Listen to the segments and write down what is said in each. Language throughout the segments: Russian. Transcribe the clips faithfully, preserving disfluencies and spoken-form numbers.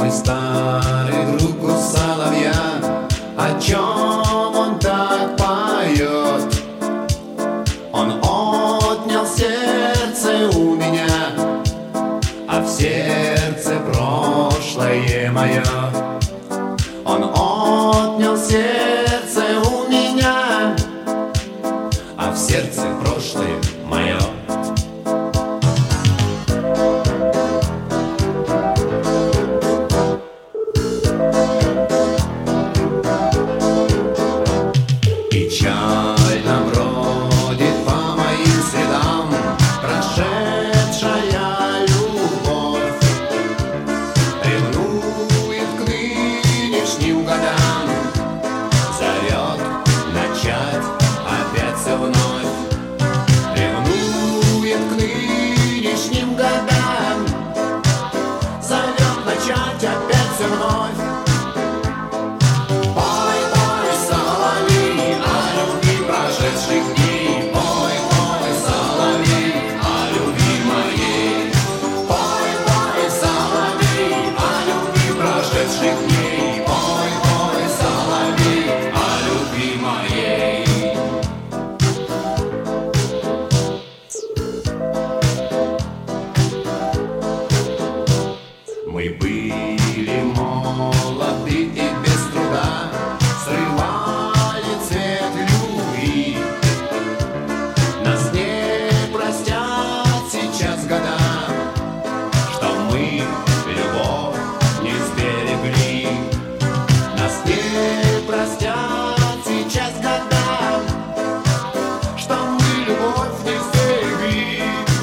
Мой старый друг у соловья, о чем он так поет? Он отнял сердце у меня, а в сердце прошлое мое. Он отнял сердце у меня, а в сердце прошлое мое. Печально бродит по моим следам прошедшая любовь, ревнует к нынешним годам, зовет начать опять все вновь. Ревнует к нынешним годам, зовет начать опять все вновь. Мы были молоды и без труда срывали цвет любви. Нас не простят сейчас года, что мы любовь не сберегли. Нас не простят сейчас года, что мы любовь не сберегли.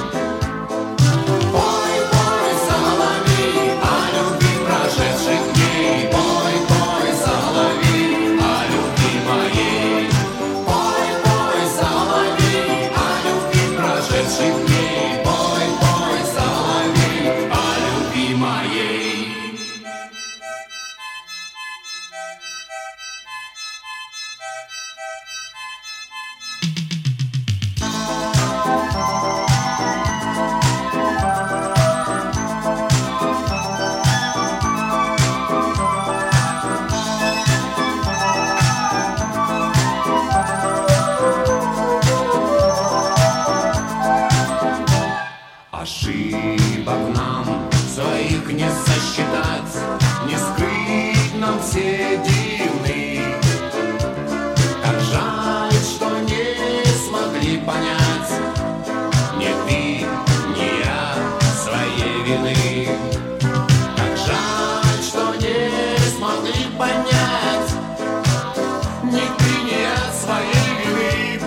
Ошибок нам своих не сосчитать, не скрыть нам все дивны. Как жаль, что не смогли понять ни ты, ни я своей вины. Как жаль, что не смогли понять ни ты, ни я своей вины.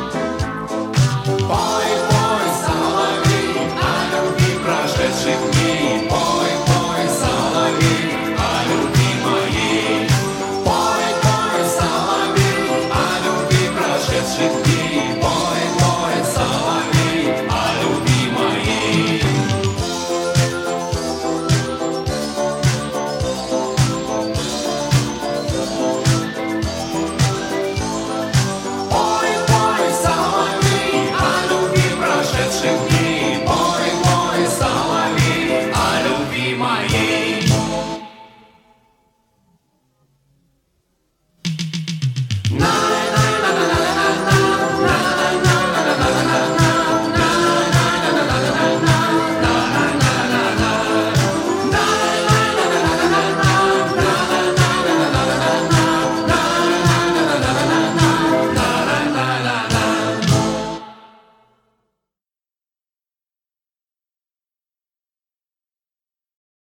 Пой, пой, соловей, прошедших дней, пой, пой, соловей, о любви моей. Пой, пой, соловей, о любви прошедших дней.